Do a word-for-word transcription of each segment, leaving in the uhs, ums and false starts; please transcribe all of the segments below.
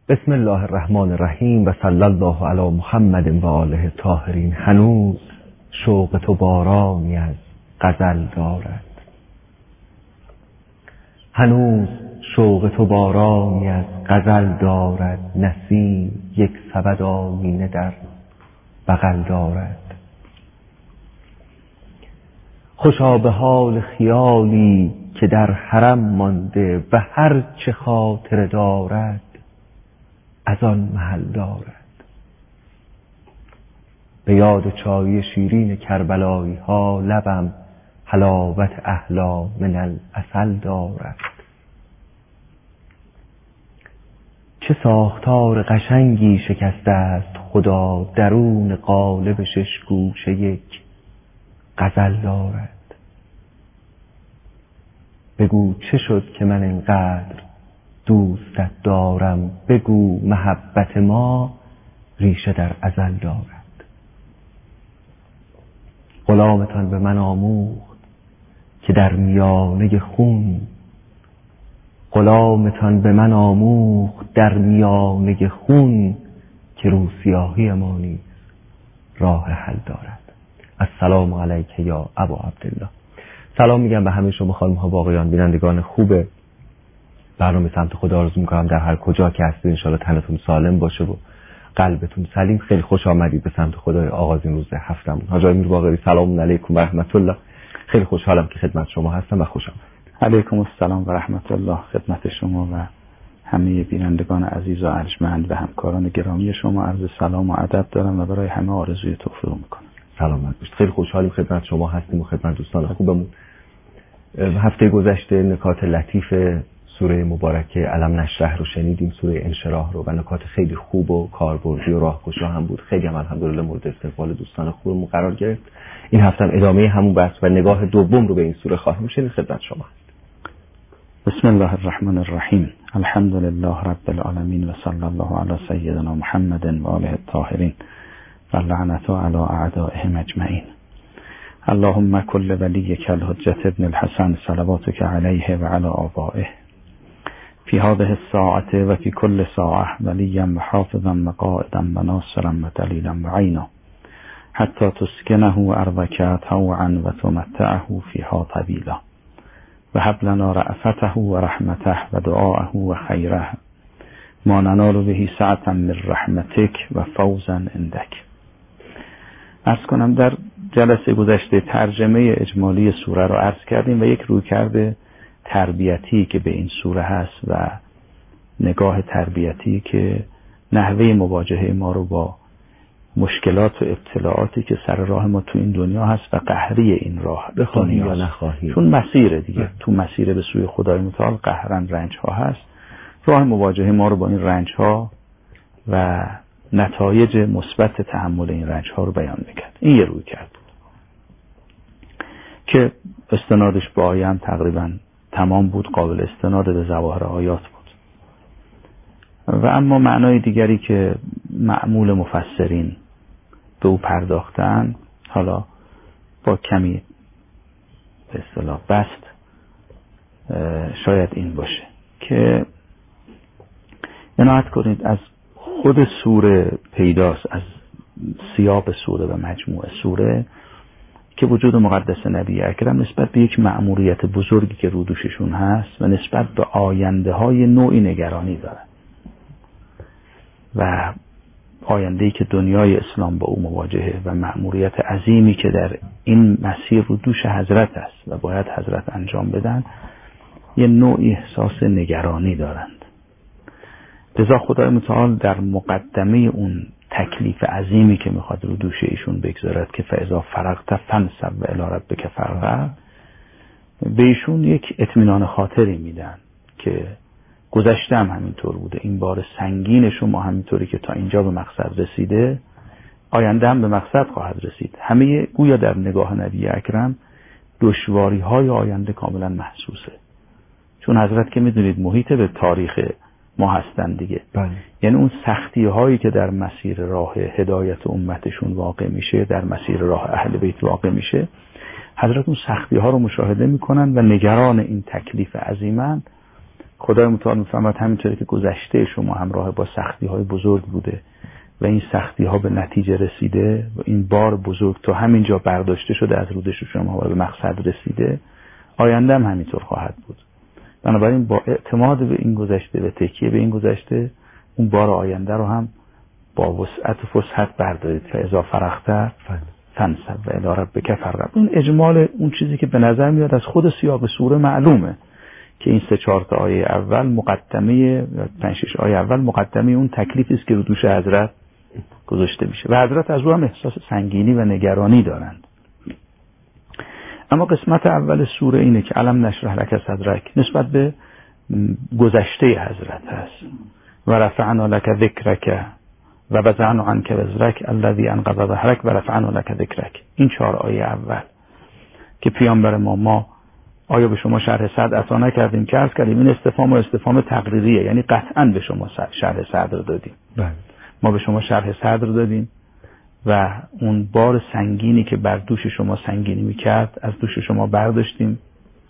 بسم الله الرحمن الرحیم و صلی الله علی محمد و آله طاهرین. هنوز شوق تو بارانی از غزل دارد، هنوز شوق تو بارانی از غزل دارد، نسیم یک سبد آینه در بغل دارد. خوشا به حال خیالی که در حرم مانده و هر چه خاطر دارد از آن محل دارد. به یاد چای شیرین کربلایی ها لبم حلاوت احلا من العسل دارد. چه ساختار قشنگی شکسته است خدا، درون قالب شش گوشه یک غزل دارد. بگو چه شد که من اینقدر دوستت دارم، بگو محبت ما ریشه در ازل دارد. غلامتان به من آموخت که در میانه خون، غلامتان به من آموخت در میانه خون که روسیاهی ما نیز راه حل دارد. السلام علیک یا ابا عبدالله. سلام میگم به همه شما خانم ها و آقایان بینندگان خوب برنامه سمت خدا. آرزو میکنم در هر کجا که هستید انشالله تنتون سالم باشه و قلبتون سلیم. خیلی خوش آمدید به سمت خدای آغاز این روز هفتمون. حاج امیر باقری سلام علیکم و رحمت الله. خیلی خوشحالم که خدمت شما هستم و خوش آمدید. علیکم السلام و رحمت الله خدمت شما و همه بینندگان عزیز و ارجمند و همکاران گرامی شما عرض سلام و ادب دارم و برای همه آرزوی توفیق میکنم. سلامت باشید. خیلی خوشحالیم خدمت شما هستیم و خدمت دوستان خوبمون. هفته گذشته نکات لطیف سوره مبارکه علم نشرح رو شنیدیم، سوره انشراح رو، و نکات خیلی خوب و کاربردی و راهگشا هم بود. خیلی هم الحمدلله مورد استقبال دوستان خوبمون قرار گرفت. این هفته هم ادامه همون بحث و نگاه دوم رو به این سوره خواهیم شنید. خدمت شما هست. بسم الله الرحمن الرحیم. الحمد لله رب العالمین و صلی الله علی سیدنا محمد و آله الطاهرین و لعنت علی اعدائهم اجمعین. اللهم كل وليك الحجة ابن الحسن صلواتك عليه وعلى آبائه في هذه الساعة وفي كل ساعة وليا وحافظا وقائدا وناصرا ودليلا وعينا حتى تسكنه أرضك طوعا وتمتعه فيها طويلا وهب لنا رأفته ورحمته ودعاءه وخيره ما ننال به سعة من رحمتك وفوزا عندك. عرض کنم در جلسه گذشته ترجمه اجمالی سوره رو عرض کردیم و یک رویکرد تربیتی که به این سوره هست و نگاه تربیتی که نحوه مواجهه ما رو با مشکلات و ابتلاعاتی که سر راه ما تو این دنیا هست و قهری این راه بخواهی یا نخواهی، چون مسیر دیگه اه. تو مسیر به سوی خدای متعال قهرن رنج ها هست، راه مواجهه ما رو با این رنج ها و نتایج مثبت تحمل این رنج ها رو بیان میکرد. این یه روی کرد که استنادش با آیه هم تقریبا تمام بود، قابل استناد به ظواهر آیات بود. و اما معنای دیگری که معمول مفسرین به او پرداختن، حالا با کمی به اصطلاح بست، شاید این باشه که عنایت کنید از خود سوره پیداست، از سیاق سوره و مجموع سوره، که وجود مقدس نبی اکرم نسبت به یک مأموریت بزرگی که رو دوششون هست و نسبت به آینده های نوعی نگرانی دارن و آینده‌ای که دنیای اسلام با او مواجهه و مأموریت عظیمی که در این مسیر رو دوش حضرت است و باید حضرت انجام بدن، یه نوعی احساس نگرانی دارند. لذا خدای متعال در مقدمه اون تکلیف عظیمی که میخواد رو دوش ایشون بگذارد که فاذا فرغت فانصب و الی ربک فرغب، به ایشون یک اطمینان خاطری میدن که گذشته هم همینطور بوده، این بار سنگین شما همینطوری که تا اینجا به مقصد رسیده آینده هم به مقصد خواهد رسید. همه گویا در نگاه نبی اکرم دشواری های آینده کاملا محسوسه، چون حضرت که میدونید محیط به تاریخ ما هستن دیگه. بله. یعنی اون سختی هایی که در مسیر راه هدایت امتشون واقع میشه، در مسیر راه اهل بیت واقع میشه، حضرت اون سختی ها رو مشاهده میکنن و نگران این تکلیف عظیمن خدای متعال میفهمد همینطوری که گذشته شما همراه با سختی های بزرگ بوده و این سختی ها به نتیجه رسیده و این بار بزرگ تا همینجا برداشته شده از رودش شما و به مقصد رسیده، آینده هم همینطور خواهد بود. بنابراین با اعتماد به این گذشته و تکیه به این گذشته، اون بار آینده رو هم با وسعت و فسحت بردارید که اذا فرغت فانصب و الی ربک فارغب. این اجمال اون چیزی که به نظر میاد از خود سیاق سوره معلومه که این سه چهار تا آیه اول مقدمه یا پنج شش آیه اول مقدمه اون تکلیفی است که رو دوش حضرت گذاشته میشه و حضرت از او هم احساس سنگینی و نگرانی دارند. اما قسمت اول سوره اینه که الم نشرح لک صدرک نسبت به گذشته حضرت هست و رفعنا لک ذکرک و وضعنا عنک وزرک الذی انقض ظهرک و رفعنا لک ذکرک. این چهار آیه اول که پیامبر ما ما آیا به شما شرح صدر عطا نکردیم که عرض کردیم این استفهام و استفهام تقریریه، یعنی قطعا به شما شرح صدر دادیم. بله. ما به شما شرح صدر دادیم و اون بار سنگینی که بر دوش شما سنگینی میکرد از دوش شما برداشتیم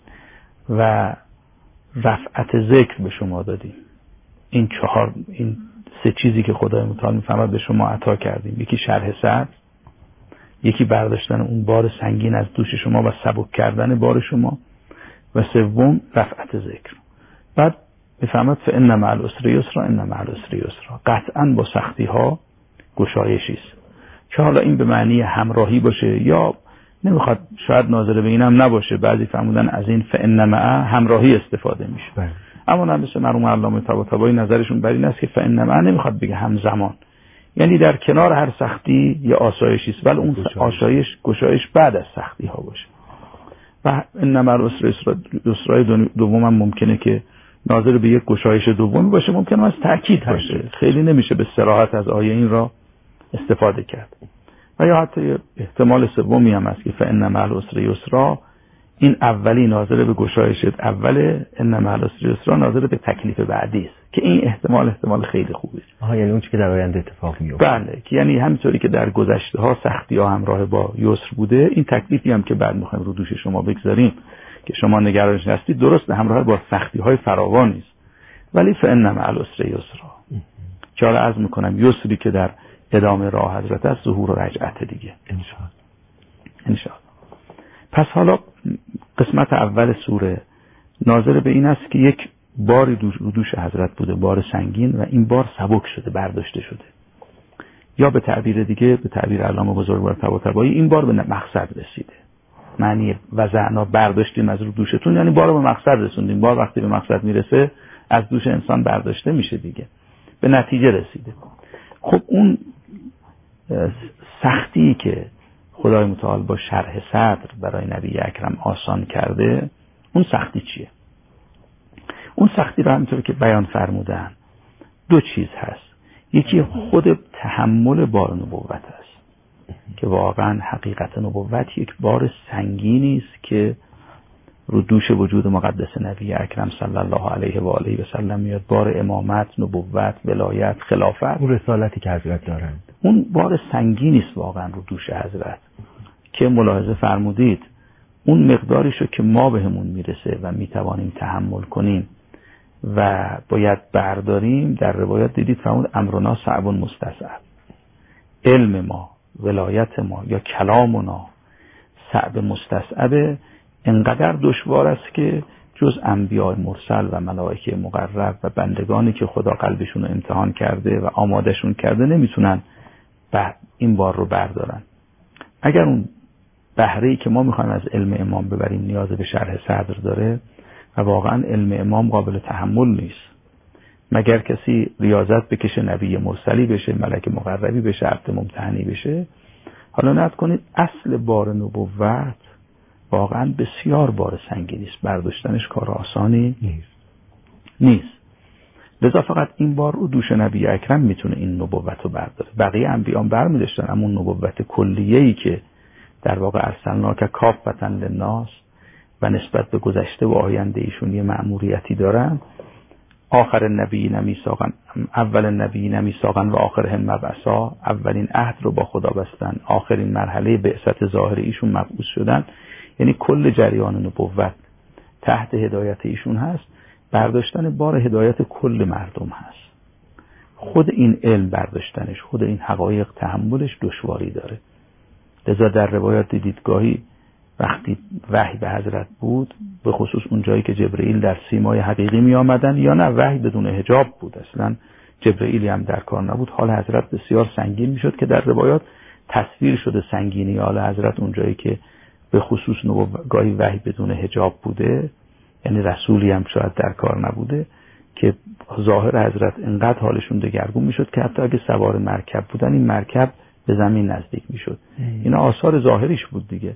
و رفعت ذکر به شما دادیم. این چهار این سه چیزی که خدای متعال میفهمد به شما عطا کردیم، یکی شرح صدر، یکی برداشتن اون بار سنگین از دوش شما و سبک کردن بار شما و سوم رفعت ذکر. بعد میفهمد فان مع العسر یسرا ان مع العسر یسرا، قطعا با سختی ها گشایشی است که حالا این به معنی همراهی باشه یا نمیخواد شاید ناظر به اینم نباشه، بعضی فرمودن از این فان مع همراهی استفاده میشه بله. اما نه مثل مرحوم علامه طباطبایی نظرشون بر این است که فان مع نمیخواد بگه همزمان، یعنی در کنار هر سختی یه آسایشی است، ولی اون آسایش گشایش بعد از سختی ها باشه. و ان مع العسر یسرا دوم هم ممکنه که ناظر به یک گشایش دوم باشه، ممکنه از تأکید باشه، خیلی نمیشه به صراحت از آیه این را استفاده کرد. و یا حتی احتمال سومی هم است که فان مع العسر یسرا این اولی ناظر به گشایش اوله، ان مع العسر یسرا ناظر به تکلیف بعدی است که این احتمال احتمال خیلی خوبه. آها، یعنی اون چیزی که در آینده اتفاق میفته. بله، که یعنی همینطوری که در گذشته ها سختی ها همراه با یسر بوده، این تکلیفی هم که بعد میخوایم رو دوش شما بگذاریم که شما نگرانش هستید، درست همراه با سختی های فراوان است، ولی فان مع العسر یسرا. که حالا عرض میکنم یسری که در ادامه راه حضرت است، ظهور و رجعت دیگه انشاءالله. انشاءالله. پس حالا قسمت اول سوره ناظر به این است که یک باری رو دوش حضرت بوده، بار سنگین، و این بار سبک شده، برداشته شده، یا به تعبیر دیگه، به تعبیر علامه بزرگوار طباطبایی، این بار به مقصد رسیده. معنی وضعنا برداشتیم از رو دوشتون، یعنی بار به مقصد رسوندیم. بار وقتی به مقصد میرسه از دوش انسان برداشته میشه دیگه، به نتیجه رسیده. خب اون سختی که خدای متعال با شرح صدر برای نبی اکرم آسان کرده، اون سختی چیه؟ اون سختی رو همینطور که بیان فرمودن دو چیز هست. یکی خود تحمل بار نبوت است که واقعا حقیقت نبوت یک بار سنگینی است که رو دوش وجود مقدس نبی اکرم صلی الله علیه و آله و سلم میاد. بار امامت، نبوت، ولایت، خلافت، اون رسالتی که حضرت دارند، اون بار سنگینی است واقعا رو دوش حضرت که ملاحظه فرمودید اون مقداریشو که ما بهمون میرسه و میتوانیم تحمل کنیم و باید برداریم، در روایات دیدید فرمود امرنا صعب مستصعب. علم ما، ولایت ما یا کلامنا صعب مستصعب، انقدر دشوار است که جز انبیاء مرسل و ملائکه مقرب و بندگانی که خدا قلبشون رو امتحان کرده و آمادشون کرده نمیتونن این بار رو بردارن. اگر اون بهره‌ای که ما میخوایم از علم امام ببریم نیاز به شرح صدر داره و واقعا علم امام قابل تحمل نیست، مگر کسی ریاضت بکشه نبی مرسلی بشه، ملک مقربی بشه، عبد ممتحنی بشه. حالا نت کنید اصل بار نبوت واقعا بسیار بار سنگینی است، برداشتنش کار آسانی نیست نیست لذا فقط این بار رو دوش نبی اکرم میتونه این نبوت رو برداره. بقیه انبیان برمی‌داشتن، اما اون نبوت کلیه‌ای که در واقع ارسلناک کافة للناس و نسبت به گذشته و آینده ایشون یه مأموریتی دارن. آخر نبی نمیثاقن، اول نبی نمیثاقن و آخرهم مبعثا، اولین عهد رو با خدا بستن، آخرین مرحله بعثت ظاهر ایشون مبعوث شدن. یعنی کل جریان نبوت تحت هدایت ایشون هست. برداشتن بار هدایت کل مردم هست. خود این علم برداشتنش، خود این حقایق تحملش دشواری داره. لذا در روایات دیدید گاهی وقتی وحی به حضرت بود، به خصوص اون جایی که جبرئیل در سیمای حقیقی می آمدن، یا نه وحی بدون حجاب بود، اصلا جبرئیلی هم در کار نبود، حال حضرت بسیار سنگین می شد که در روایات تصویر شده سنگینی حال حضرت اون جایی که به خصوص گاهی وحی بدون حجاب بوده، یعنی رسولی هم شاید در کار نبوده، که ظاهر حضرت انقدر حالشون دگرگون می شد که حتی اگه سوار مرکب بودن این مرکب به زمین نزدیک می شد. این آثار ظاهریش بود دیگه.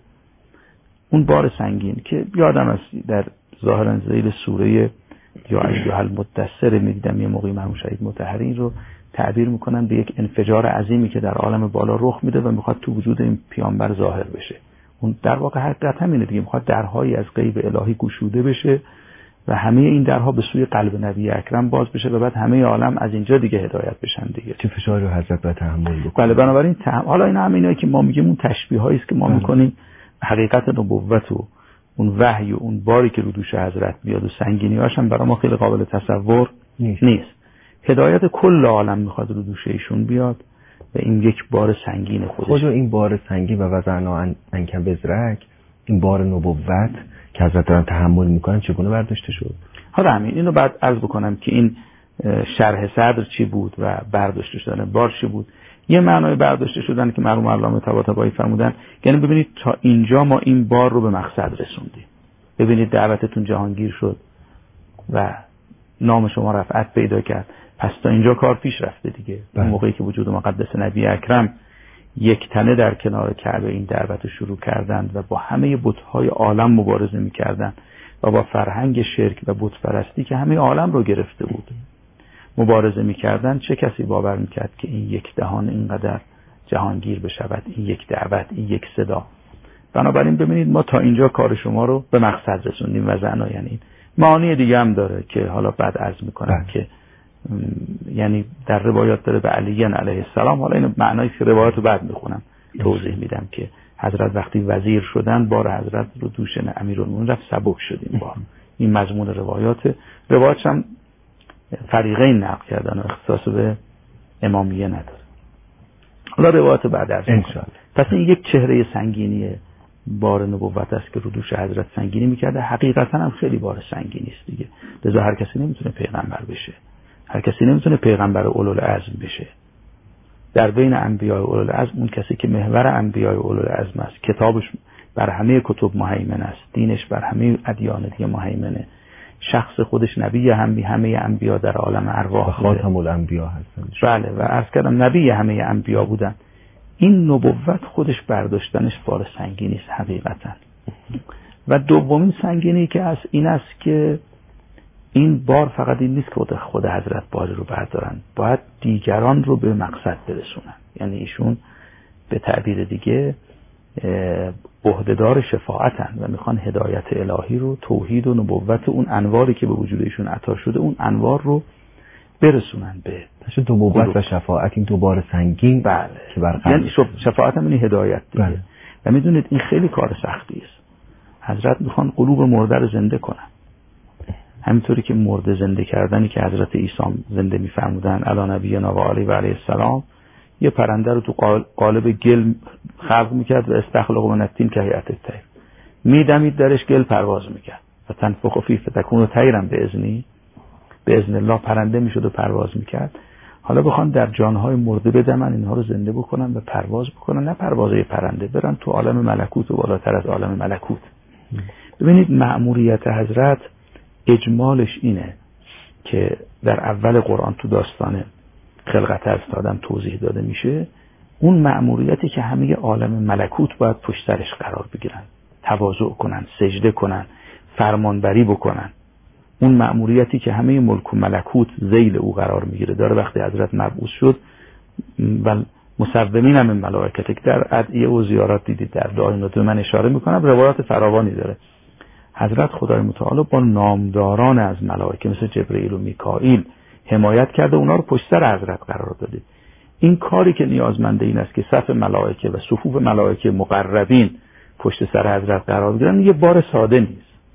اون بار سنگین که یادم است در ظاهرا ذیل سوره یا ایها المدثر میدیدم یه موقعی مرحوم شهید مطهری این رو تعبیر میکنن به یک انفجار عظیمی که در عالم بالا رخ میده و میخواد تو وجود این پیامبر ظاهر بشه. اون در واقع حقیقت همینه دیگه، میخواد درهایی از غیب الهی گشوده بشه و همه این درها به سوی قلب نبی اکرم باز بشه و بعد همه عالم از اینجا دیگه هدایت بشن دیگه. چه فشاری رو حضرت باید تحمل بکنه. بله، بنابراین تحمل. حالا این همه اینایی که ما میگیم اون تشبیهایی است که ما میکنیم، حقیقت نبوت و اون وحی و اون باری که رو دوش حضرت میاد و سنگینی‌هاش هم برای ما خیلی قابل تصور نیست. نیست. هدایت کل عالم میخواد رو دوش ایشون بیاد و این یک بار سنگین خودش. خود این بار سنگین و وضعنا انکم بزرک، این بار نبوت که حضرت دارن تحمل میکنن چگونه برداشته شد؟ حالا همین اینو بعد عرض بکنم که این شرح صدر چی بود و برداشته شدن بار چی بود. یه معنای برداشته شدن که مرحوم علامه طباطبایی فرمودن، یعنی ببینید تا اینجا ما این بار رو به مقصد رسوندیم، ببینید دعوتتون جهانگیر شد و نام شما رفعت پیدا کرد، پس تا اینجا کار پیش رفته دیگه. اون موقعی که وجود مقدس نبی اکرم یک تنه در کنار کعبه این دعوت رو شروع کردند و با همه بت‌های عالم مبارزه می‌کردند و با فرهنگ شرک و بت پرستی که همه عالم رو گرفته بود مبارزه می‌کردند، چه کسی باور می‌کرد که این یک دهان اینقدر جهانگیر بشود، این یک دعوت، این یک صدا. بنابراین ببینید ما تا اینجا کار شما رو به مقصد رسوندیم و زعنا، یعنی معانی دیگه هم داره که حالا بعد عرض می‌کنم که یعنی در روایات داره به علی علیه السلام، حالا این معنای روایات رو بعد میخونم توضیح میدم که حضرت وقتی وزیر شدن بار حضرت رو دوش امیرالمومنین رفت سبک شدیم بار. این مضمون روایات روایاتش هم فریقین نقل کردن و اختصاص به امامیه نداره. حالا روایات بعد عرض میکنم. پس این یک چهره سنگینی بار نبوت است که رو دوش حضرت سنگینی میکرده. حقیقتا هم خیلی بار سنگینی است دیگه، لذا هر کسی نمیتونه پیغمبر بشه، هر کسی نمیتونه پیغمبر اولوالعزم بشه. در بین انبیاء اولوالعزم اون کسی که محور انبیاء اولوالعزم است، کتابش بر همه کتب مهیمن است، دینش بر همه ادیان دیگه مهیمنه، شخص خودش نبی همه همه انبیاء در عالم ارواح، خاتم الانبیاء هستن. بله، و عرض کردم نبی همه انبیاء بودن. این نبوت خودش برداشتنش بار سنگینی است حقیقتا. و دومین سنگینی که از این است که این بار فقط این نیست که خود حضرت باری رو بردارن، باید دیگران رو به مقصد برسونن. یعنی ایشون به تعبیر دیگه عهدهدار شفاعتن و میخوان هدایت الهی رو، توحید و نبوت، اون انواری که به وجود ایشون عطا شده اون انوار رو برسونن به نبوت و شفاعت. این دو بار سنگین بله. که برقرار یعنی شفاعت هم این هدایت دیگه. بله. و میدونید این خیلی کار سختی است. حضرت میخوان قلوب مرده رو زنده کنن، همینطوری که مرده زنده کردنی که حضرت عیسی زنده میفرمودن علی نبینا و علی و علیه السلام، یه پرنده رو تو قالب گل خلق میکرد و استخلق من الطین که هیئت الطیر، میدمید درش گل پرواز میکرد و تنفخ فیه فتکون طیرا باذنی، به اذن الله پرنده میشد و پرواز میکرد. حالا بخوان در جانهای مرده بدمن، اینها رو زنده بکنن و پرواز بکنن، نه پروازه پرنده، برن تو عالم ملکوت و بالاتر از عالم ملکوت. ببینید مأموریت حضرت اجمالش اینه که در اول قرآن تو داستان خلقت از آدم توضیح داده میشه، اون مأموریتی که همه عالم ملکوت باید پشت سرش قرار بگیرن، تواضع کنن، سجده کنن، فرمانبری بکنن. اون مأموریتی که همه ملک و ملکوت ذیل او قرار میگیره داره. وقتی حضرت مبعوث شد و مصومین هم ملائکه که در ادعیه و زیارات دیدید در دعای نوت من اشاره میکنم، روایات فراوانی داره. حضرت خدای متعال با نامداران از ملائکه مثل جبرئیل و میکائیل حمایت کرده، اونا رو پشت سر حضرت قرار داده. این کاری که نیازمنده این است که صف ملائکه و صفوف ملائکه مقربین پشت سر حضرت قرار بگیرن، یه بار ساده نیست.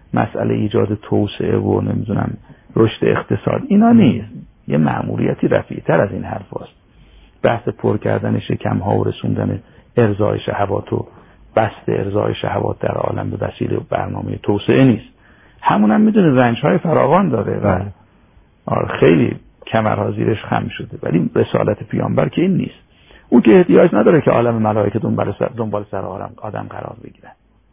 مسئله ایجاد توسعه و نمیدونم رشد اقتصاد اینا نیست. یه مأموریتی رفیع‌تر از این حرف هست. بحث پر کردن شکم ها و رسوندن ارضای شهوات و بست ارضای شهوات در عالم به وسیله برنامه توسعه نیست. همون هم میدونه رنج های فراوان داره و آره خیلی کمرها زیرش خم شده، ولی رسالت پیامبر که این نیست. او که احتیاج نداره که عالم ملائکه دنبال سر دنبال سر آدم قرار بگیرن.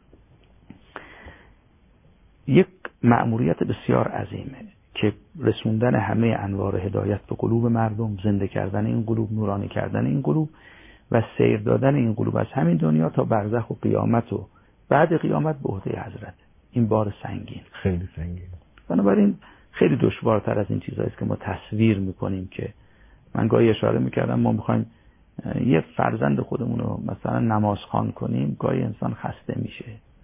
یک مأموریت بسیار عظیمه که رسوندن همه انوار هدایت به قلوب مردم، زنده کردن این قلوب، نورانی کردن این قلوب و سیر دادن این قلوب از همین دنیا تا برزخ و قیامت و بعد قیامت به عهده حضرت. این بار سنگین، خیلی سنگین. بنابراین خیلی دشوارتر از این چیزایی است که ما تصویر میکنیم. که من گاهی اشاره میکردم ما میخوایم یه فرزند خودمون رو مثلا نمازخوان کنیم، گاهی انسان خسته میشه،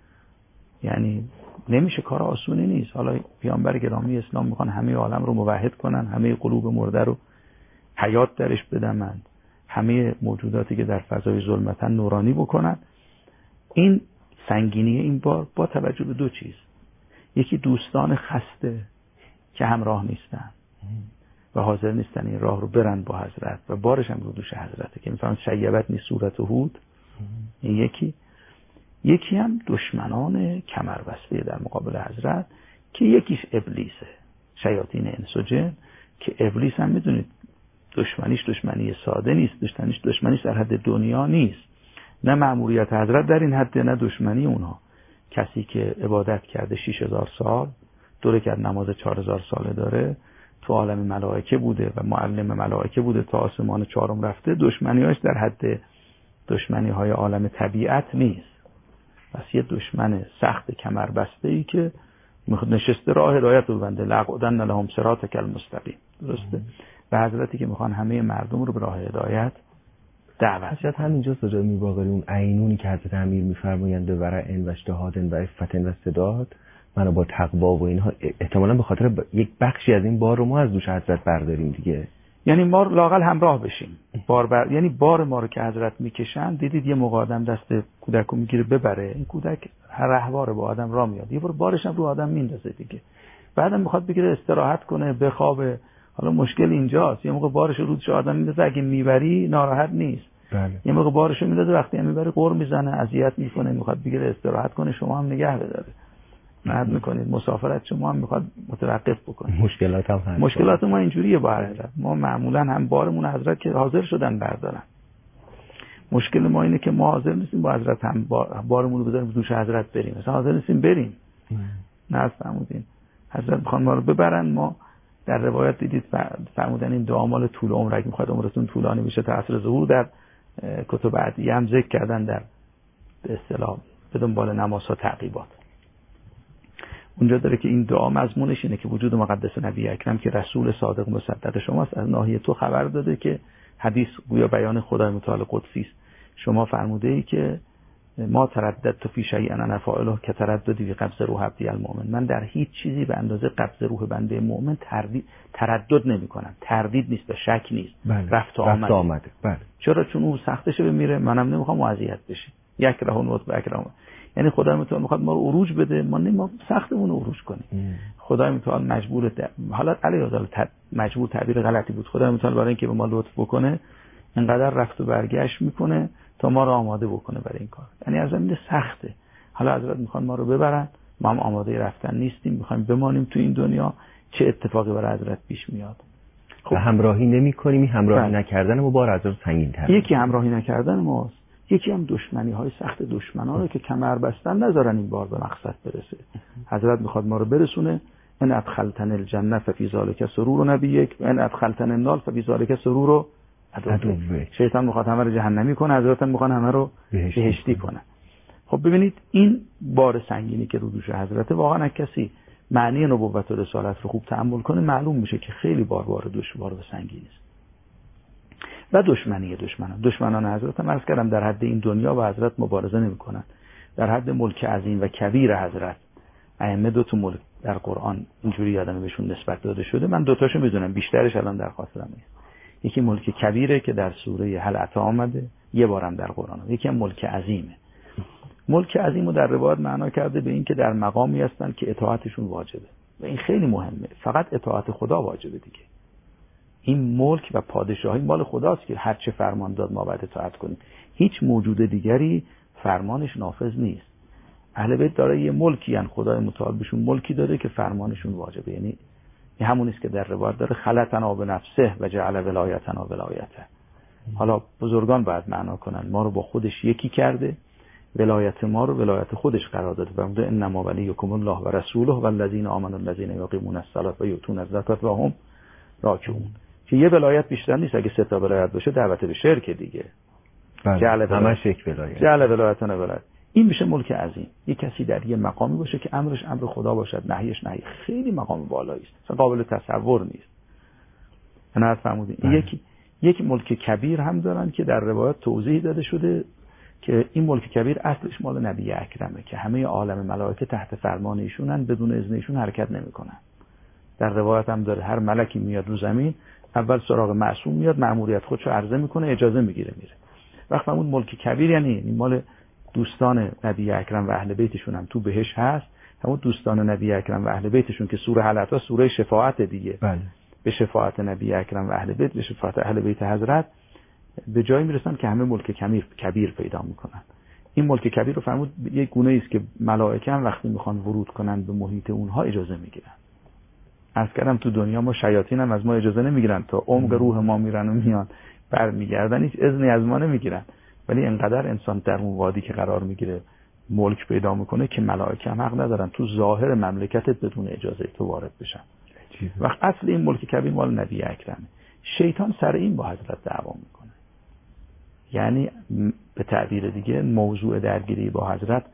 یعنی نمیشه، کار آسونی نیست. حالا پیامبر گرامی اسلام میخوان همه عالم رو موحد کنن، همه قلوب مرده رو حیات درش بدمند، همه موجوداتی که در فضای ظلمتن نورانی بکنن. این سنگینی این بار با توجه به دو چیز: یکی دوستان خسته که همراه نیستن و حاضر نیستن این راه رو برن با حضرت و بارش هم رو دوش حضرته که میفهمن شیبت نیست صورت هود. این یکی. یکی هم دشمنان کمربسته در مقابل حضرت که یکیش ابلیسه، شیاطین انس و جن، که ابلیس هم میدونید دشمنیش دشمنی ساده نیست، دشمنیش دشمنیش در حد دنیا نیست، نه مأموریت حضرت در این حد، نه دشمنی اونها. کسی که عبادت کرده شش هزار سال، دو رکعت نماز چهار هزار ساله داره، تو عالم ملائکه بوده و معلم ملائکه بوده، تا آسمان چهارم رفته، دشمنیاش در حد دشمنی های عالم طبیعت نیست. پس یه دشمن سخت کمربسته ای که نشسته راه هدایت رو بنده، لقدن لهم صراطک المستقیم. درسته؟ و حضرتی که میخوان همه مردم رو به راه هدایت دعوت. شاید همینجا سجاد میباقری اون عینونی که حضرت امیر میفرمایند به ورع و اجتهاد و عفت و سداد، منو با تقوا و اینها، احتمالاً به خاطر ب... یک بخشی از این بار رو ما از دوش حضرت برداریم دیگه. یعنی ما لااقل همراه بشیم. بار بر... یعنی بار ما رو که حضرت میکشن، دیدید یه موقع آدم دست کودک رو میگیره ببره، این کودک هر رهواره با آدم راه میاد، یه بار بارش هم رو آدم میندازه دیگه. بعدم میخواد بگیره استراحت کنه، بخوابه. حالا مشکل اینجاست، یه موقع بارش رو روش آدم میندازه، اگه میبری ناراحت نیست. بله. یه موقع بارش رو میندازه، وقتی هم میبری قر میزنه، اذیت میکنه، میخواد بگیره استراحت کنه، شما هم نگه بداره. نهد میکنید مسافرت شما هم میخواد متوقف بکنید. مشکلات هم هست. مشکلات ما اینجوریه با حضرت. ما معمولا هم بارمون حضرت که حاضر شدن بردارن. مشکل ما اینه که ما حاضر نیستیم با حضرت هم بارمون رو بذاریم دوش حضرت بریم. مثلا حاضر نیستیم بریم. نه فرمودین حضرت میخوان ما رو ببرن. ما در روایت دیدید فرمودن این دعا مال طول عمر، اگه میخواد عمرتون طولانی بشه تا عصر ظهور، در کتب ادعیه هم ذکر کردن در به اصطلاح به دنبال نمازها تعقیبات. اونجا داره که این دعا مضمونش اینه که وجود مقدس نبی اکرم که رسول صادق مصدق شماست، از ناحیه تو خبر داده که حدیث گویا بیان خدای متعال قدسی است. شما فرموده ای که ما تردد تو فی شیء انا فاعله که ترددی فی قبض روح عبدی المؤمن. من در هیچ چیزی به اندازه قبض روح بنده مؤمن تردید تردد نمی کنم. تردید نیست و شک نیست. بله. رفت و آمده. آمده. بله. چرا؟ چون او سختشه بمیره، منم نمیخوام اذیت بشه. یک راه نوت به اکرام. یعنی خدای متعال میخواد ما رو عروج بده، ما نمی ما سختمون رو عروج کنیم. ام. خدای متعال مجبور در... حالا علی اعلی مجبور تعبیر غلطی بود. خدای متعال برای اینکه به ما لطف بکنه اینقدر رفت و برگشت میکنه تا ما رو آماده بکنه برای این کار. یعنی از این سخته. حالا حضرت میخوان ما رو ببرن، ما هم آماده رفتن نیستیم، میخوایم بمانیم تو این دنیا. چه اتفاقی برای حضرت پیش میاد؟ خب همراهی نمی‌کنیم. همراهی بله. نکردن ما بار حضرت سنگین‌تر. یکی همراهی نکردن ماست، یکی هم دشمنی‌های سخت دشمنان رو که کمر بستن نذارن این بار به مقصد برسه. حضرت میخواد ما رو برسونه. ان ادخلتن الجنه ففی ذلک سرور نبیک و ان ادخلتن النار ففی ذلک سرور عدوک. شیطان میخواد همه رو جهنمی کنه، حضرت میخواد همه رو بهشتی, بهشتی کنه. خب ببینید این بار سنگینی که رو دوش حضرت، واقعا کسی معنی نبوت و رسالت رو خوب تأمل کنه معلوم میشه که خیلی بار بار دشوار و سنگین است. و دشمنی دشمنان دشمنان حضرت هم عرض کردم در حد این دنیا و حضرت مبارزه نمیکنن. در حد ملک عظیم و کبیر حضرت، ائمه دو تا ملک در قرآن اینجوری یادمه بهشون نسبت داده شده، من دو تاشو میدونم، بیشترش الان در خاطرم نیست. یکی ملک کبیره که در سوره هل اتی آمده، یه بارم در قرآن. یکی هم ملک عظیمه. ملک عظیم رو در روایت معنا کرده به این که در مقامی هستن که اطاعتشون واجبه و این خیلی مهمه. فقط اطاعت خدا واجبه دیگه. این ملک و پادشاهی مال خداست که هر چه فرمان داد ما باید اطاعت کنیم. هیچ موجود دیگری فرمانش نافذ نیست. اهل بیت داره یه ملکی ان خدای متعال بهشون ملکی داده که فرمانشون واجبه. یعنی این همون است که در روایت داره خلقنا بنفسه و جعل ولایتنا ولایته. حالا بزرگان باید معنا کنن ما رو با خودش یکی کرده، ولایت ما رو ولایت خودش قرار داده. فرموده انما ولیکم الله و رسوله والذین آمنوا الذین یقیمون الصلاة و یؤتون الزکاة و هم راکعون. که یه ولایت بیشتر نیست. اگه سه تا ولایت باشه دعوت به شرک دیگه. بله. همش یک ولایت. جعل ولایتنا ولایت. این میشه ملک عظیم. یک کسی در یه مقامی باشه که امرش امر خدا باشد، نهیش نهی. خیلی مقام بالایی است. اصلا قابل تصور نیست. انا فرمودین یک یک ملک کبیر هم دارن که در روایت توضیح داده شده که این ملک کبیر اصلش مال نبی اکرمه که همه عالم ملائکه تحت فرمان ایشونن، بدون اذن ایشون حرکت نمیکنن. در روایت هم داره هر ملکی میاد رو زمین اول سراغ معصوم میاد، مأموریت خودشو عرضه میکنه، اجازه میگیره میره. وقتی فرمود ملک کبیر یعنی این مال دوستان نبی اکرم و اهل بیتشون هم تو بهش هست. همون دوستان نبی اکرم و اهل بیتشون که سوره حلقه سوره شفاعت دیگه. بله. به شفاعت نبی اکرم و اهل بیت، به شفاعت اهل بیت حضرت به جایی میرسن که همه ملک کبیر کبیر پیدا میکنن. این ملک کبیر رو فرمود یک گونه است که ملائکه هم وقتی میخوان ورود کنن به محیط اونها اجازه میگیرن. عرض کردم تو دنیا ما شیاطین هم از ما اجازه نمیگیرن، تا عمق روح ما میرن و میان برمیگردن هیچ اذنی از ما نمیگیرن. ولی انقدر انسان در اون وادی که قرار میگیره ملک پیدا میکنه که ملائکه هم حق ندارن تو ظاهر مملکتت بدون اجازه تو وارد بشن. وقت اصل این ملک کبیر مال نبی اکرمه. شیطان سر این با حضرت دعوا میکنه. یعنی به تعبیر دیگه موضوع درگیری با حضرت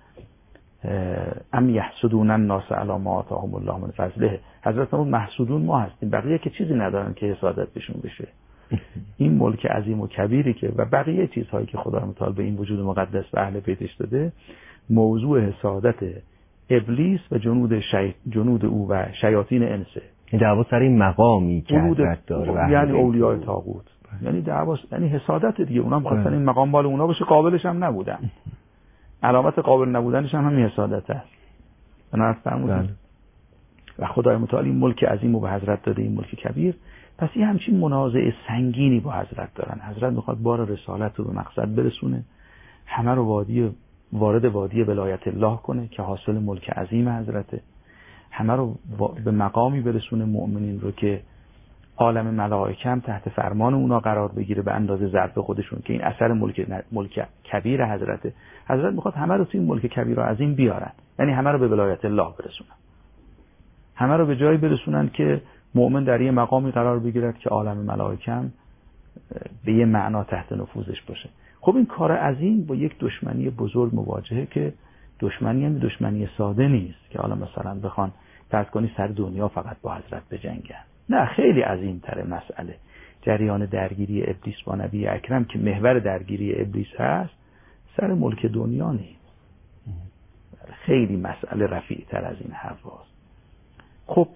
ام یحسدون الناس علی ما آتاهم الله من فضله. حضرت اون محسودون ما هستیم، بقیه که چیزی ندارن که حسادت بهشون بشه. این ملک عظیم و کبیری که و بقیه چیزهایی که خدا متعال به این وجود مقدس و اهل بیتش داده موضوع حسادت ابلیس و جنود شی... جنود او و شیاطین انسه. این دعوا سر این مقامی که حضرت داره، یعنی اولیاء طاغوت، یعنی دعوا یعنی حسادت دیگه. اونا می‌خواستن این مقام مال اونا باشه، قابلش هم نبودن. علامت قابل نبودنش هم همین حسادت است. انا فرمودن و خدای متعال این ملک عظیم رو به حضرت داده، این ملک کبیر. پس این همچین منازعه سنگینی با حضرت دارن. حضرت میخواد بار رسالت رو به مقصد برسونه، همه رو وادی وارد وادی ولایت الله کنه که حاصل ملک عظیم حضرته. همه رو به مقامی برسونه مؤمنین رو که عالم ملائکه هم تحت فرمان اونا قرار بگیره به اندازه ظرف خودشون که این اثر ملک ملک کبیر حضرته. حضرت میخواد همه رو توی ملک کبیر و عظیم بیارن، یعنی همه رو به ولایت الله برسونن، همه رو به جایی برسونن که مؤمن در یه مقامی قرار بگیرد که عالم ملائکه هم به یه معنا تحت نفوذش باشه. خب این کار عظیم با یک دشمنی بزرگ مواجهه که دشمنی هم دشمنی ساده نیست که حالا مثلا بخوان فرض کنی سر دنیا فقط با حضرت بجنگن. نه، خیلی عظیم تره مسئله. جریان درگیری ابلیس با نبی اکرم که محور درگیری ابلیس هست سر ملک دنیا نیست. خیلی مسئله رفیع تر از این حرفاست. خب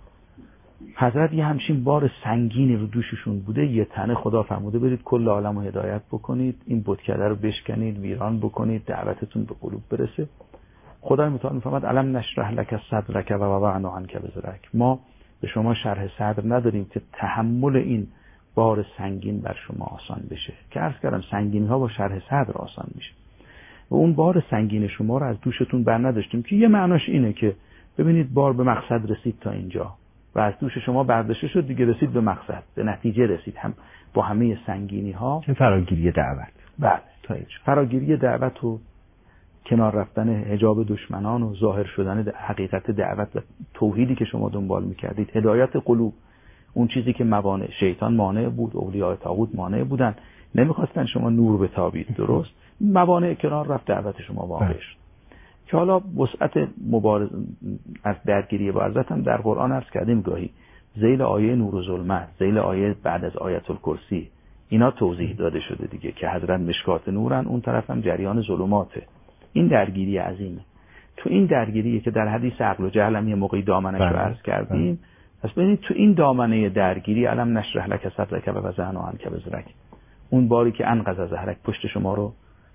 حضرت یه همچین بار سنگینی رو دوششون بوده، یه تنه خدا فرموده برید کل عالم رو هدایت بکنید، این بتکده رو بشکنید، ویران بکنید، دعوتتون به قلوب برسه. خدای متعال میفرماد الم نشرح لک صدرک و وضعنا عنک وزرک. ما به شما شرح صدر نداریم که تحمل این بار سنگین بر شما آسان بشه، که عرض کردم سنگینی ها با شرح صدر آسان میشه و اون بار سنگین شما رو از دوشتون بر نداشتیم، که یه معناش اینه که ببینید بار به مقصد رسید تا اینجا و از دوش شما برداشته شد دیگه، رسید به مقصد، به نتیجه رسید، هم با همه سنگینی ها. فراگیری دعوت. بله، تا اینجا فراگیری دعوت و کنار رفتن حجاب دشمنان و ظاهر شدن حقیقت دعوت و توحیدی که شما دنبال میکردید، هدایت قلوب، اون چیزی که موانع شیطان مانع بود، اولیاء طاغوت مانع بودن، نمیخواستن شما نور بتابید، درست؟ موانع کنار رفت، دعوت شما واقع شد. که حالا وسعت مبارز از درگیری با حضرت هم در قرآن عرض کردیم گاهی ذیل آیه نور و ظلمت، ذیل آیه بعد از آیت الکرسی، اینا توضیح داده شده دیگه که حضرت مشکات نورن، اون طرف هم جریان ظلماته. این درگیری عظیمه. تو این درگیری که در حدیث عقل و جهل هم یه موقعی دامنش رو عرض کردیم، پس ببینید تو این دامنه درگیری الم نشرح لک صدرک و وضعنا عنک وزرک، اون باری که انقض ظهرک، پشت شما رو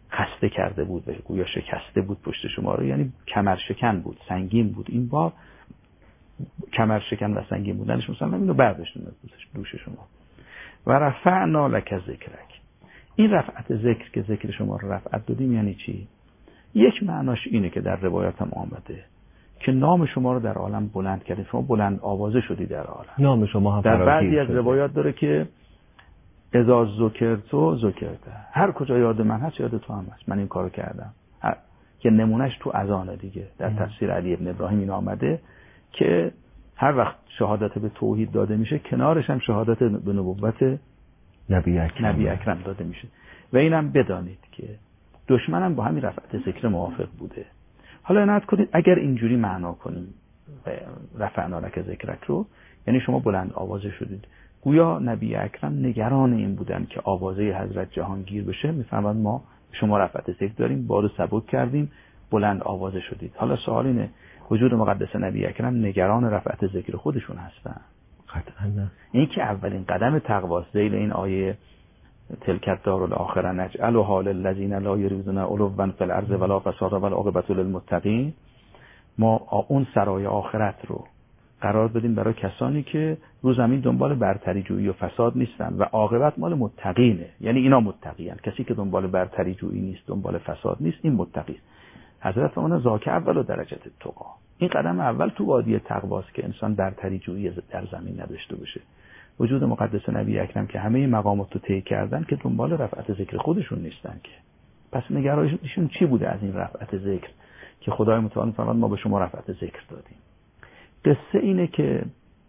خسته کرده بود و گویا شکسته بود پشت شما رو، یعنی کمر شکن بود، سنگین بود. این بار کمر شکن و سنگین بودنش مثلا اینو برداشتیم دوش شما. و رفعنا لک ذکرک. این رفعت ذکر که ذکر شما رو رفعت دادیم یعنی چی؟ یک معناش اینه که در روایت هم آمده که نام شما رو در عالم بلند کردیم، شما بلند آوازه شدی در عالم. نام شما هم در بعضی از شده. روایات داره که اذا ذکرتو ذکرته، هر کجا یاد من هست یاد تو هم هست، من این کارو کردم. که نمونهش تو اذان دیگه در تفسیر علی ابن ابراهیم این آمده که هر وقت شهادت به توحید داده میشه کنارش هم شهادت به نبوت نبی اکرم, نبی اکرم داده میشه. و اینم بدانید که دشمنم با همین رفعت ذکر موافق بوده. حالا عنایت کنید اگر اینجوری معنا کنیم رفعنا لک ذکرک رو، یعنی شما بلند آوازه شدید. گویا نبی اکرم نگران این بودن که آوازه حضرت جهانگیر بشه، میفهمند ما شما رفعت ذکر داریم، بارو سبک کردیم، بلند آوازه شدید. حالا سوال اینه وجود مقدس نبی اکرم نگران رفعت ذکر خودشون هستن؟ قطعا نه. این که اولین قدم تقواست. ذیل این آیه تلک الدار الاخره نجعلها للذین لا یریدون علوا فی الارض ولا فسادا والعاقبة للمتقین، ما اون سرای آخرت رو قرار بدیم برای کسانی که رو زمین دنبال برتری جویی و فساد نیستن و عاقبت مال متقینه، یعنی اینا متقین. کسی که دنبال برتری جویی نیست، دنبال فساد نیست، این متقی. حضرت فرمودن ذاک اول درجات التقا. این قدم اول تو وادی تقواست که انسان برتری جویی در زمین نداشته باشه. وجود مقدس نبی اکرم که همه مقامات رو طی کردن که دنبال رفعت ذکر خودشون نیستن که. پس نگرانشون چی بوده از این رفعت ذکر که خدای متعال فرمود ما به شما رفعت ذکر دادیم؟ قصه اینه که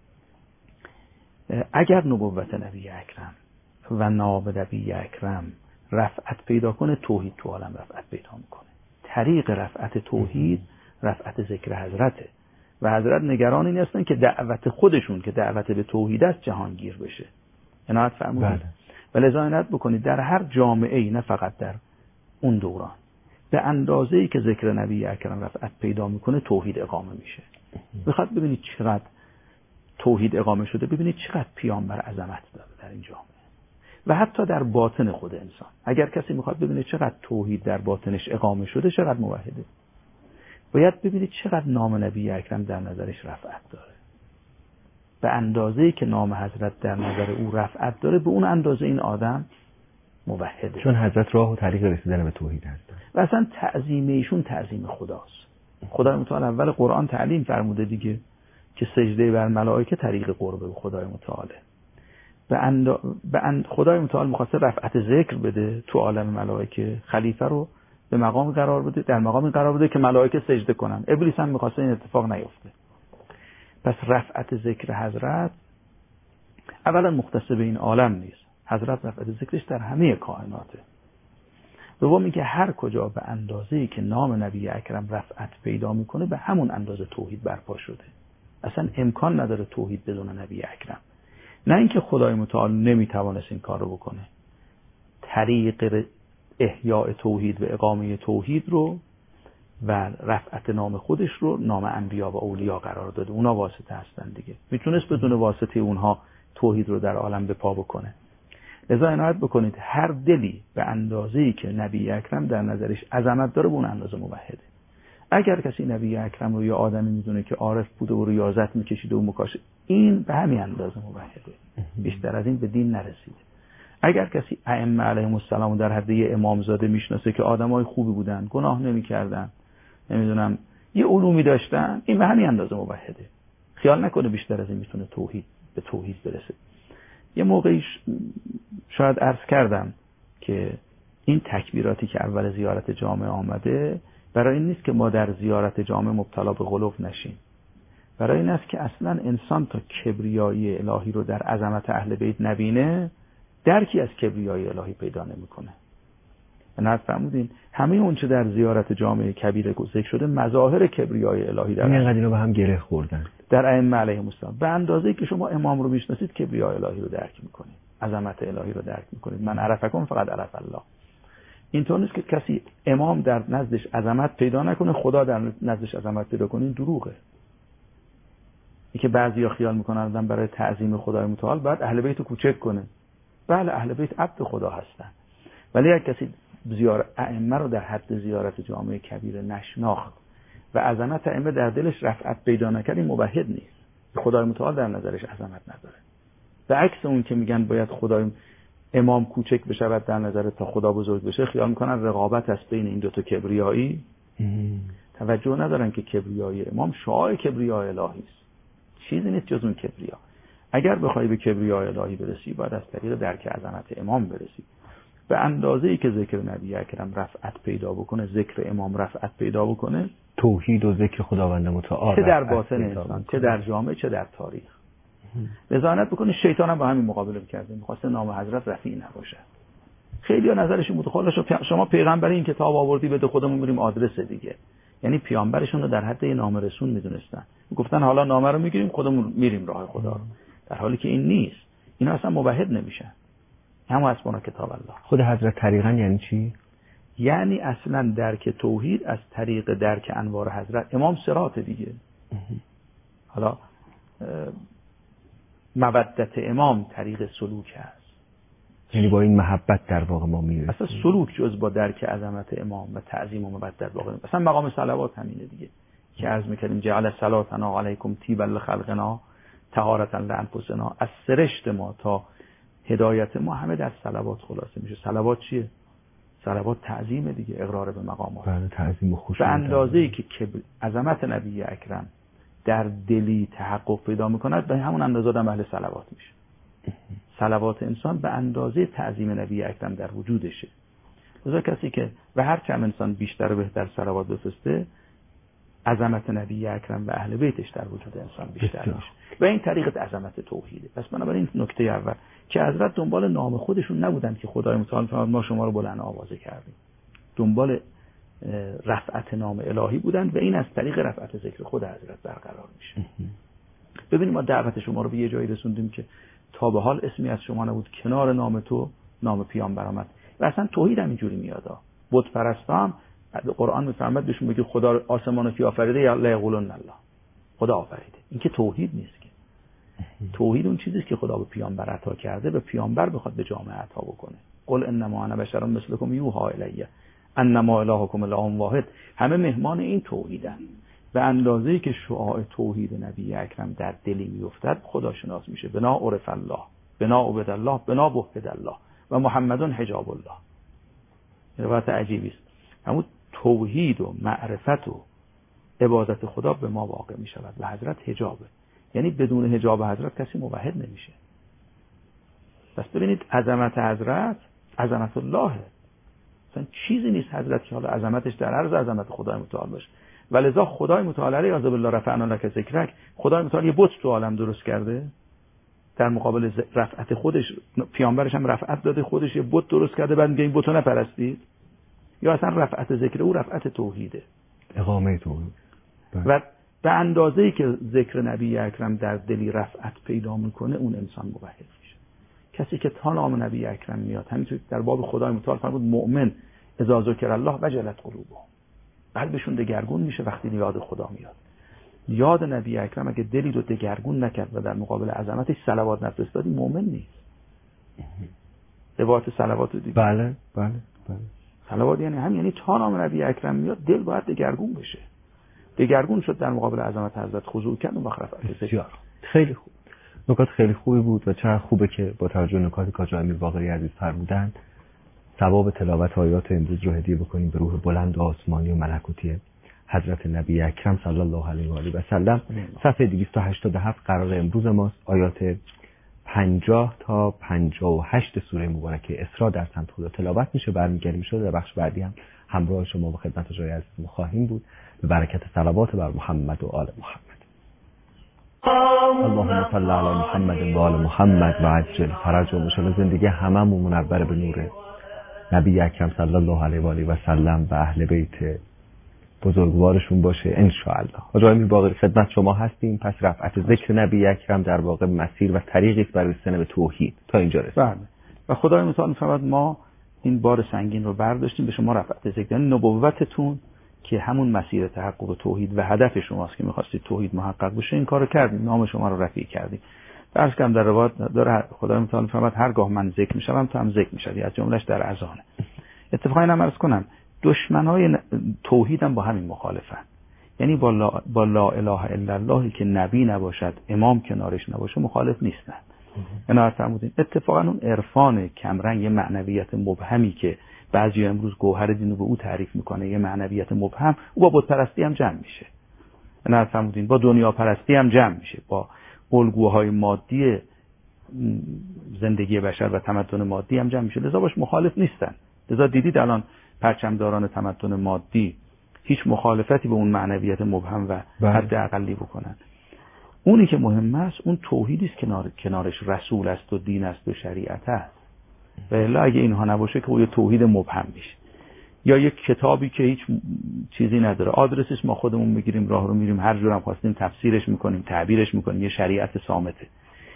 اگر نبوت نبی اکرم و ناب نبی اکرم رفعت پیدا کنه، توحید تو عالم رفعت پیدا میکنه. طریق رفعت توحید رفعت ذکر حضرته و حضرت نگران این هستن که دعوت خودشون که دعوت به توحید است جهانگیر بشه. عنایت فرمودید. و لذا عنایت بکنید در هر جامعه‌ای، نه فقط در اون دوران، به اندازه‌ای که ذکر نبی اکرم رفعت پیدا میکنه توحید اقامه میشه. میخواد ببینید چقدر توحید اقامه شده، ببینید چقدر پیامبر عظمت داره در این جامعه و حتی در باطن خود انسان. اگر کسی میخواد ببینه چقدر توحید در باطنش اقامه شده، چقدر موحده، باید ببینید چقدر نام نبی اکرم در نظرش رفعت داره. به اندازه‌ای که نام حضرت در نظر او رفعت داره، به اون اندازه این آدم موحده، چون حضرت راه و طریق رسیدن به توحید هستن و اصلا تعظیم ایشون تعظیم خداست. خدای متعال اول قرآن تعلیم فرموده دیگه که سجده بر ملائکه طریق قرب به خدای متعاله. به اند... به اند... خدای متعال می‌خواسته رفعت ذکر بده تو عالم ملائکه، خلیفه رو به مقام قرار بده، در مقامی قرار بده که ملائکه سجده کنن. ابلیس هم می‌خواسته این اتفاق نیفته. پس رفعت ذکر حضرت اولا مختص به این عالم نیست، حضرت رفعت ذکرش در همه کائناته. دوم اینکه هر کجا به اندازه‌ای که نام نبی اکرم رفعت پیدا میکنه به همون اندازه توحید برپا شده. اصلا امکان نداره توحید بدون نبی اکرم. نه اینکه خدای متعال نمیتوانست این کار رو بکنه، طریق احیاء توحید و اقامه توحید رو و رفعت نام خودش رو نام انبیا و اولیا قرار داده. اونا واسطه هستن دیگه، میتونست بدون واسطه اونها توحید رو در عالم به پا بکنه. لذا عنایت بکنید هر دلی به اندازه‌ای که نبی اکرم در نظرش عظمت داره به اون اندازه موحده. اگر کسی نبی اکرم رو یا آدمی میدونه که عارف بوده و ریاضت میکشیده و مکاشف، این به همین اندازه موحده، بیشتر از این به دین نرسیده. اگر کسی ائمه علیهم السلام در حد یه امامزاده میشناسه که آدمای خوبی بودن، گناه نمیکردن، نمیدونم یه علومی داشتن، این به همین اندازه موحده. خیال نکنه بیشتر از این میتونه توحید به توحید برسه. یه موقعی شاید عرض کردم که این تکبیراتی که اول زیارت جامع آمده برای این نیست که ما در زیارت جامع مبتلا به غلو نشیم، برای این است که اصلا انسان تا کبریایی الهی رو در عظمت اهل بیت نبینه درکی از کبریایی الهی پیدا نمیکنه. نه فرمودین همه اون چه در زیارت جامع کبیر ذکر شده مظاهر کبریای الهی در این قضیه رو به هم گره خوردن در ائمه علیهم السلام. به اندازه‌ای که شما امام رو میشناسید کبریای الهی رو درک میکنید، عظمت الهی رو درک میکنید. من عرفکم فقط عرف الله. اینطور نیست که کسی امام در نزدش عظمت پیدا نکنه خدا در نزدش عظمت پیدا کنه، این دروغه. این که بعضیا خیال میکنن آدم برای تعظیم خدای متعال باید اهل بیت رو کوچک کنه. بله اهل بیت عبد خدا هستن، ولی اگه کسی زیارت ائمه رو در حد زیارت جامع کبیر نشناخت و عظمت ائمه در دلش رفعت پیدا نکرد، این موحد نیست. خدای متعال در نظرش عظمت نداره. به عکس اون که میگن باید خدای امام کوچک بشود در نظر تا خدا بزرگ بشه، خیال میکنن رقابت است بین این دو تا کبریایی. توجه ندارن که کبریای امام شعاع کبریای الهی است، چیزی نیست جز اون کبریا. اگر بخوای به کبریای الهی برسی باید از طریق درک عظمت امام برسی. به اندازه‌ای که ذکر نبی اکرم رفعت پیدا بکنه، ذکر امام رفعت پیدا بکنه، توحید و ذکر خداوند متعال چه در باطن انسان، چه در جامعه، چه در تاریخ. رضایت بکنه. شیطان هم با همین مقابله کرده، می‌خواسته نام حضرت رفیع نباشه. خیلی ها نظرش این بود خودش شما پیغمبر این کتاب آوردی بده خودمون میریم آدرس دیگه. یعنی پیامبرشون رو در حد نامه رسول میدونستن، گفتن حالا نامه رو میگیریم خودمون میریم راه خدا رو، در حالی که این نیست. اینا اصلا موحد نمیشن. همون اسبنا کتاب الله. خود حضرت طریقاً یعنی چی؟ یعنی اصلا درک توحید از طریق درک انوار حضرت. امام صراط دیگه. حالا مودت امام طریق سلوک هست، یعنی با این محبت در واقع ما میرسیم. اصلا سلوک جز با درک عظمت امام و تعظیم و مودت در واقع اصلا مقام صلوات همینه دیگه که عرض میکردیم جعل صلاتنا علیکم طیبا لخلقنا طهارة لانفسنا. از سرشت ما تا هدایت ما همه در صلوات خلاصه میشه. صلوات چیه؟ صلوات تعظیم دیگه، اقرار به مقامات. بله، تعظیم و خشوع. به اندازه‌ای که عظمت نبی اکرم در دلی تحقق پیدا میکند به همون اندازه آدم اهل صلوات میشه. صلوات انسان به اندازه تعظیم نبی اکرم در وجودشه. لذا کسی که و هر چند انسان بیشتر و بهتر صلوات بفرسته، عظمت نبی اکرم و اهل بیتش در وجود انسان بیشتر میشه. و این طریقت عظمت توحیده. پس بنابراین نکته اول که حضرت دنبال نام خودشون نبودن که خدای متعال فرمود ما شما رو بلند آوازه کردیم، دنبال رفعت نام الهی بودن و این از طریق رفعت ذکر خود حضرت برقرار میشه. ببینید ما دعوت شما رو به یه جایی رسوندیم که تا به حال اسمی از شما نبود کنار نام تو نام پیامبر آمد. و اصلا توحید هم اینجوری میاد. بت پرستا هم قرآن میفرماد بهشون بگید خدا آسمان رو کی آفریده؟ یا لا یقولون الله، خدا آفریده. این که توحید نیست که. توحید اون چیزی است که خدا به پیامبر عطا کرده، به پیامبر بخواد به جامعه عطا بکنه. قل انما انا بشر مثلکم یوحی الی انما الهکم اله واحد. همه مهمان این توحیدن. به اندازه‌ای که شعاع توحید نبی اکرم در دلی میافتد خدا شناس میشه. بنا عرف الله، بنا عبد الله، بنا وحد الله و محمدون حجاب الله. روایت عجیبی است. همون توحید و معرفت و عبادت خدا به ما واقع می شود و حضرت حجابه. یعنی بدون حجاب حضرت کسی موحد نمیشه. پس ببینید عظمت حضرت عظمت اللهه. اصلا چیزی نیست حضرت که حالا عظمتش در عرض عظمت خدای متعال باشه. ولذا خدای متعال علیه بالله رفعنا لک ذکرک، خدای متعال یه بت تو عالم درست کرده در مقابل رفعت خودش. پیامبرش هم رفعت داده، خودش یه بت درست کرده، بعد میگه این بتو نپرستید. یا اصلا رفعت ذکر او رفعت توحیده، اقامه توحید. و به اندازه‌ای که ذکر نبی اکرم در دلی رفعت پیدا میکنه اون انسان موحد میشه. کسی که تا نام نبی اکرم میاد، همینطور در باب خدای متعال فرمود مؤمن اذا ذکر الله وجلت قلوبهم، قلبشون دگرگون میشه وقتی یاد خدا میاد. یاد نبی اکرم اگه دلی رو دگرگون نکرد و در مقابل عظمتش صلوات نفرستادی مؤمن نیست. روایت صلوات دیگه. بله بله بله. صلوات یعنی هم یعنی تا نام نبی اکرم میاد دل باید دگرگون بشه. دگرگون شد در مقابل عظمت حضرت خضوع کرد و مخرفت بسیار. خیلی خوب. نکات خیلی خوبی بود و چقدر خوبه که با توجه نکاتی که آقای باقری عزیز فرمودند ثواب تلاوت آیات امروز رو هدیه بکنیم به روح بلند و آسمانی و ملکوتی حضرت نبی اکرم صلی الله علیه و آله و سلم. صفحه دویست و هشتاد و هفت قرار امروز ماست. آیات پنجاه تا پنجاه و هشت سوره مبارکه اسراء در سمت خدا تلاوت میشه. برمیگردیم شده در بخش بعدی هم همراه شما و خدمت جای عزیز خواهیم بود به برکت صلوات بر محمد و آل محمد. اللهم صل علی محمد و آل محمد و عجل فرجهم. ان شاء الله زندگی هممون منور به نور نبی اکرم صلی الله علیه و آله و سلم و اهل بیت بزرگوارشون باشه ان شاء الله. حاج امیر باقری خدمت شما هستیم. پس رفعت ذکر نبی اکرم در واقع مسیر و طریقی است برای رسیدن به توحید تا اینجا رسید. بله. و خدای متعال می‌فرماد ما این بار سنگین رو برداشتیم، به شما رفعت ذکر، یعنی نبوتتون که همون مسیر تحقق توحید و هدف شماست که می‌خواستید توحید محقق بشه، این کارو کردیم، نام شما رو رفیع کردیم. درس کردم در روایت داره خدای متعال می‌فرماد هرگاه من ذکر می‌شوم تو هم ذکر می‌شوی، از جملهش در اذانه. اتفاقا اینم عرض کنم دشمنای توحید هم با همین مخالفن. یعنی با لا, با لا اله الا الله که نبی نباشد، امام کنارش نباشه، مخالف نیستن. اینا فرمودین اتفاقا اون عرفان کمرنگ، یه معنویت مبهمی که بعضی امروز گوهر دین رو به او تعریف میکنه، یه معنویت مبهم، او با بت پرستی هم جمع میشه. اینا فرمودین با دنیا پرستی هم جمع میشه، با الگوهای مادی زندگی بشر و تمدن مادی هم جمع میشه. لذا باش مخالف نیستن. لذا دیدید الان پرچمداران تمدن مادی هیچ مخالفتی به اون معنویت مبهم و حد اقلی بکنن. اونی که مهم است اون توحیدی است، کنار کنارش رسول است و دین است و شریعت است. و الا اگه اینها نباشه که اون توحید مبهم میشه، یا یک کتابی که هیچ چیزی نداره، آدرسش ما خودمون میگیریم، راه رو میریم، هر جورم خواستیم تفسیرش میکنیم، تعبیرش میکنیم، یه شریعت صامته.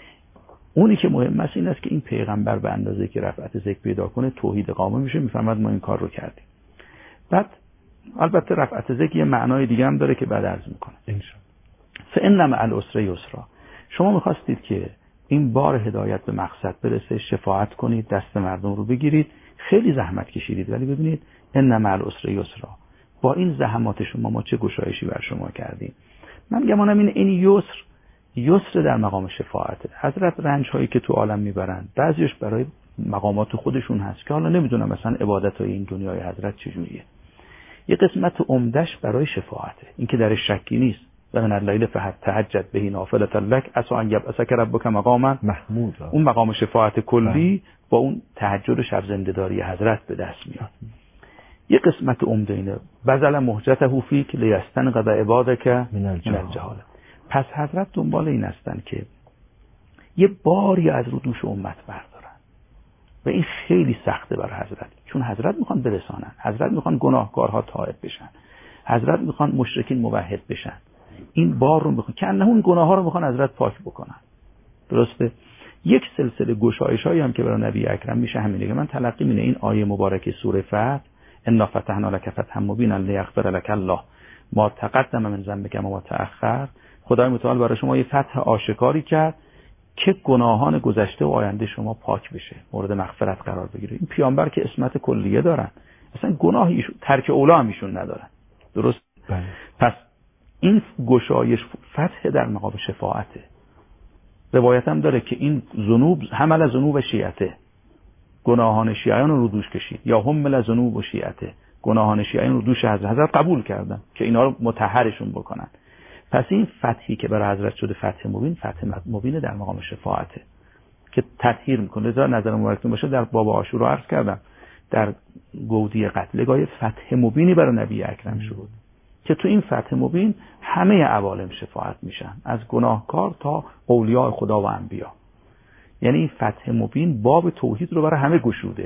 اونی که مهم است این است که این پیغمبر به اندازه که رفعت ذکر پیدا کنه توحید قائم میشه، میفهمد ما این کار رو کردیم. بعد البته رفعت ذکر یه معنای دیگه هم داره که بعد عرض میکنه انشاءالله. فإن مع العسر یسرا. شما میخواستید که این بار هدایت به مقصد برسه، شفاعت کنید، دست مردم رو بگیرید، خیلی زحمت کشیدید، ولی ببینید ان مع العسر یسرا، با این زحمات شما ما چه گشایشی بر شما کردیم. من گمانم این این یسر یسر در مقام شفاعته. حضرت رنج هایی که تو عالم میبرن بعضیش برای مقامات خودشون هست که حالا نمیدونم مثلا عبادت های این دنیای حضرت چجوریه. یه قسمت عمدهش برای شفاعته، این که در شکی نیست. و من الليل فتهجد به نافلة لك عسى ان يبعثك ربك مقاما محمود. اون مقام شفاعت کلی با اون تهجد و شب زنده‌داری حضرت به دست میاد. یه قسمت عمده اینه بذل مهجته فیک لیستنقذ عبادک من الجهاله. پس حضرت دنبال این هستن که یه باری از رو دوش امت بردارن و این خیلی سخته بر حضرت، چون حضرت میخوان برسانن، حضرت میخوان گناهکارها تائب بشن، حضرت میخوان مشرکین موحد بشن. این بار رو میخوان که انه اون گناه ها رو میخوان حضرت پاک بکنن. درسته؟ یک سلسله گشایش هایی هم که برای نبی اکرم میشه همینه که من تلقی مینه این آیه مبارکه سوره فتح انا فتحنا لك فتحا مبینا لیغفر لك الله ما تقدم من ذنبک و ما تأخر. خدای متعال برای شما یه فتح آشکاری کرد که گناهان گذشته و آینده شما پاک بشه، مورد مغفرت قرار بگیره. این پیامبر که اسمت کلیه دارن، اصلا گناهی ترک اولا هم ایشون ندارن. درست؟ بله. پس این گشایش فتح در مقام شفاعته. روایت هم داره که این ذنوب حمل ذنوب شیعته، گناهان شیعیان رو دوش کشید، یا حمل ذنوب و شیعته، گناهان شیعیان رو دوش حضرت حضرت قبول کردن که اینا رو مطهرشون بکنن. پس این فتحی که برای حضرت شده فتح مبین، فتح مبین در مقام شفاعته که تطهیر میکنه. لذا نظر مبارکتون باشه در باب عاشورا عرض کردم در گودی قتلگاه فتح مبینی برای نبی اکرم شد که تو این فتح مبین همه عوالم شفاعت میشن، از گناهکار تا اولیاء خدا و انبیا. یعنی این فتح مبین باب توحید رو برای همه گشوده،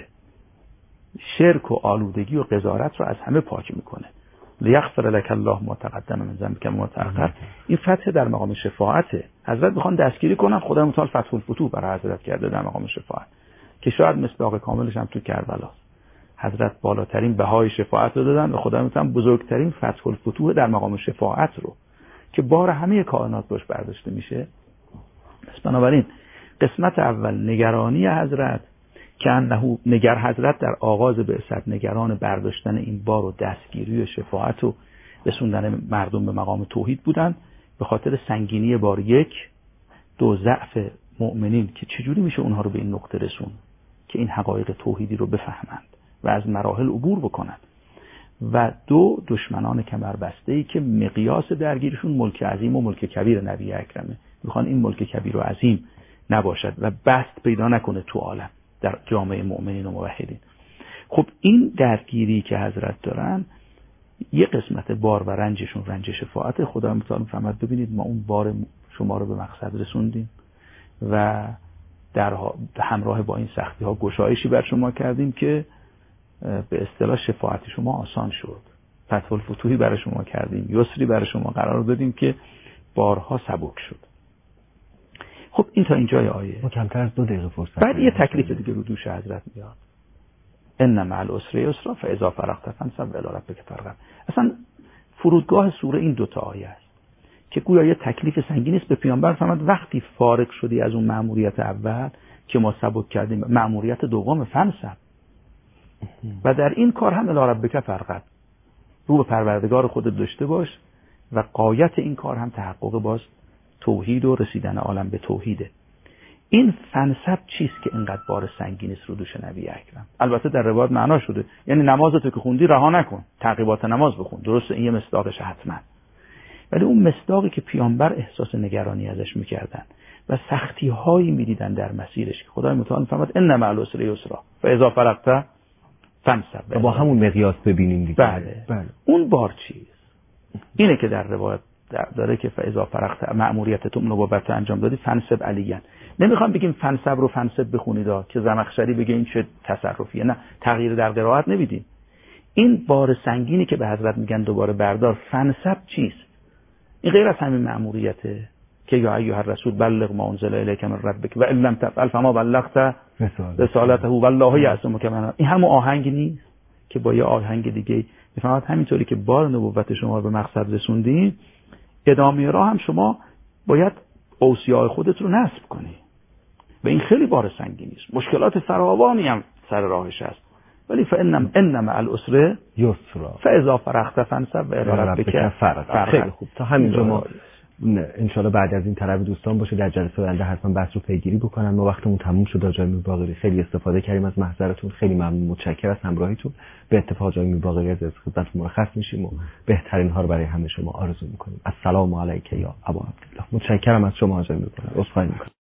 شرک و آلودگی و قذارت رو از همه پاک میکنه. لیغفر لك الله ما تقدم من ذنبک و ما تأخر. این فتح در مقام شفاعته. حضرت میخوان دستگیری کنن، خدا متعال فتح الفتوح برای حضرت کرده در مقام شفاعت که شاید مصداق کاملش هم تو کربلاست. حضرت بالاترین بهای شفاعت رو دادن و خدا متعال بزرگترین فتح الفتوح در مقام شفاعت رو که بار همه کائنات باش برداشته میشه. پس بنابراین قسمت اول نگرانی حضرت که انه نگر حضرت در آغاز بعثت نگران برداشتن این بار و دستگیری و شفاعت و رسوندن مردم به مقام توحید بودن، به خاطر سنگینی بار یک، دو ضعف مؤمنین که چجوری میشه اونها رو به این نقطه رسون که این حقایق توحیدی رو بفهمند و از مراحل عبور بکنند، و دو دشمنان کمربسته‌ای که مقیاس درگیرشون ملک عظیم و ملک کبیر نبی اکرمه، میخوان این ملک کبیر و عظیم نباشد و بست پیدا نکنه تو عالم در جامعه مؤمنین و موحدین. خب این درگیری که حضرت دارن یه قسمت بار و رنجشون رنج شفاعت. خدا متعال فهمد ببینید ما اون بار شما رو به مقصد رسوندیم و در همراه با این سختی ها گشایشی بر شما کردیم که به اصطلاح شفاعت شما آسان شد، فتح الفتوحی برای شما کردیم، یسری برای شما قرار دادیم که بارها سبک شد. خب این تا اینجای آیه. ما کمتر از دو دقیقه فرصت. بعد یه تکلیف دیگه رو دوش حضرت میاد. ان مع العسر یسرا فاذا فرغت فانصب الی ربک فرغب. اصلا فرودگاه سوره این دو تا آیه است که گویا یه تکلیف سنگین است به پیامبر فرمود وقتی فارغ شدی از اون مأموریت اول که ما سبک کردیم، مأموریت دوم فنصب، و در این کار هم الی ربک فرغب، رو به پروردگار خودت داشته باش و غایت این کار هم تحقق باز توحید و رسیدن عالم به توحیده. این فنسب چیست که اینقدر بار سنگین است رو دوش نبی اکرم؟ البته در روایت معنا شده، یعنی نمازتو که خوندی رها نکن، تعقیبات نماز بخون، درسته این یه مصداقش حتما، ولی اون مصداقی که پیامبر احساس نگرانی ازش میکردن و سختی هایی میدیدن در مسیرش که خدای متعال میفرماد ان مع العسر یسرا فاذا فرغت فانصب، با همون مقیاس ببینیم دیگه. بله. بله. اون بار چیز اینه که در روایت داره که فاذا فرغت مأموریتتون نبوت انجام دادی فنسب علیان. نمیخوام بگیم فنسب رو فنسب بخونید که زمخشری بگه این چه تصرفیه، نه، تغییر در قرائت نمیدیم. این بار سنگینی که به حضرت میگن دوباره بردار، فنسب چیست؟ این غیر از همین مأموریته که یا ایها الرسول بلغ ما انزل الیک من ربک و ان لم تفعل فما بلغت رسالته والله یعصمک من. این همون آهنگ نیست که با یه آهنگ دیگه میفهمید همینطوری که بار نبوت شما رو به مقصد رسوندین، ادامه راه هم شما باید اوصیاء خودت رو نصب کنی و این خیلی بار سنگینی است. مشکلات فراوانی هم سر راهش هست، ولی فانم انما العسر یسرا فاذا فرغت فانصب و الی ربک فرغب. خیلی خوب، تا همینجا ما انشالله بعد از این طلب دوستان باشه در جلسه آینده حتما بحث رو پیگیری بکنن. ما وقتمون تموم شد. آقای میرباقری خیلی استفاده کردیم از محضرتون، خیلی ممنون، متشکرم از همراهیتون. به اتفاق آقای میرباقری از خدمت مرخص میشیم و بهترین ها رو برای همه شما آرزو میکنیم. السلام علیک یا ابا عبدالله. متشکرم از شما آقای میرباقری. عذرخواهی میکنم.